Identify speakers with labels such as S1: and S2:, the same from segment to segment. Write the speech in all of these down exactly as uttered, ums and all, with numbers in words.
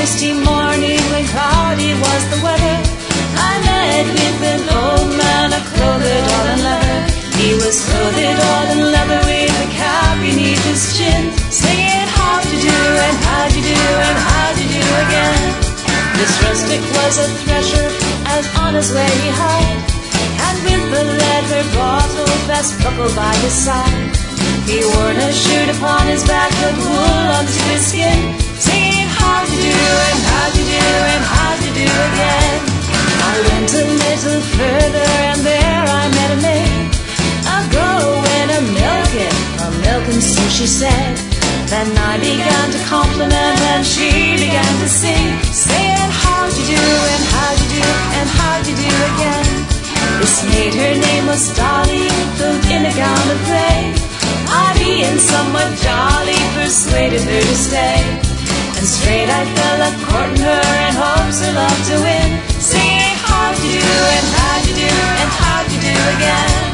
S1: misty morning when cloudy was the weather, I met with an old man, a clothed all in leather. He was clothed all in leather with a cap beneath his chin, singing how to do and how to do and how to do again. This rustic was a thresher, as on his way he hied, and with the leather bottle fast buckled by his side. He wore a shirt upon his back, but wool unto his skin, singing how to do and how to do and how to do again. I went a little further, and there I met a maid, a go and a milking, a milking, so she said. Then I began to compliment, and she began to sing, saying how to do and how to do and how to do again. This maid, her name was Dolly, clothed in a gown of grey. I, being somewhat jolly, persuaded her to stay. And straight I fell a courting her, in hopes her love to win, singing how to do and how to do and how to do again.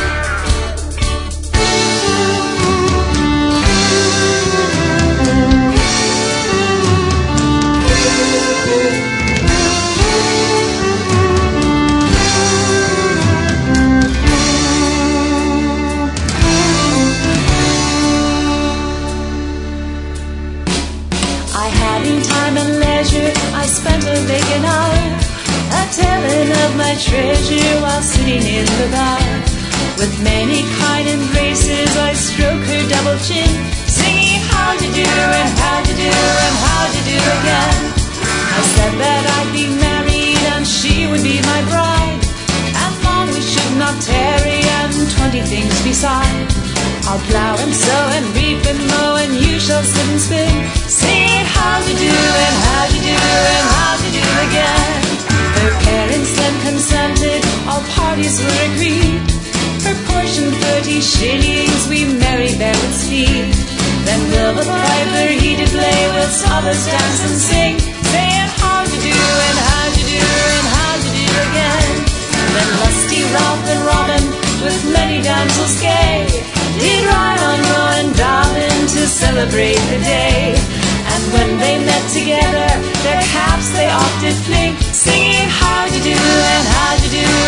S1: I spent a vacant hour a-telling of my treasure while sitting in the bar. With many kind embraces I stroke her double chin, singing how to do and how to do and how to do again. I said that I'd be married and she would be my bride, and long we should not tarry, and twenty things beside. I'll plow and sow and reap and mow, and you shall sit and spin, singing how to do and how to do and how to do again. Her parents then consented, all parties were agreed. Her portion thirty shillings, we married there with speed. Then Will the piper he did play, with others dance and sing, saying how to do and how to do and how to do again. Then lusty Ralph and Robin, with many damsels gay, did ride on Rowan Darwin to celebrate the day. And when they met together, their caps they oft did fling, singing how to do and how to do